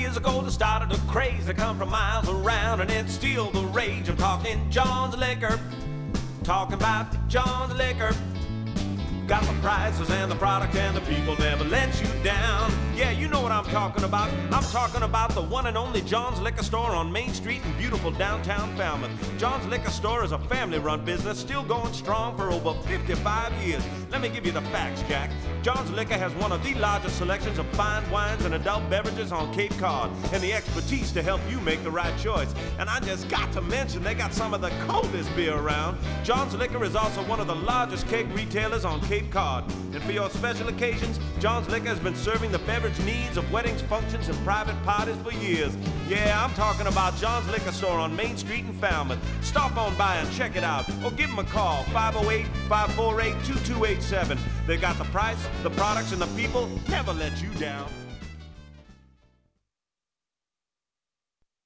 years ago that started a craze that come from miles around, and it's still the rage. I'm talking John's Liquor, talking about John's Liquor. Got the prices and the product and the people never let you down. Yeah, you know what I'm talking about. I'm talking about the one and only John's Liquor Store on Main Street in beautiful downtown Falmouth. John's Liquor Store is a family-run business, still going strong for over 55 years. Let me give you the facts, Jack. John's Liquor has one of the largest selections of fine wines and adult beverages on Cape Cod, and the expertise to help you make the right choice. And I just got to mention, they got some of the coldest beer around. John's Liquor is also one of the largest keg retailers on Cape Cod. And for your special occasions, John's Liquor has been serving the beverage needs of weddings, functions, and private parties for years. Yeah, I'm talking about John's Liquor Store on Main Street in Falmouth. Stop on by and check it out, or give them a call, 508-548-2287. They got the price, the products, and the people never let you down.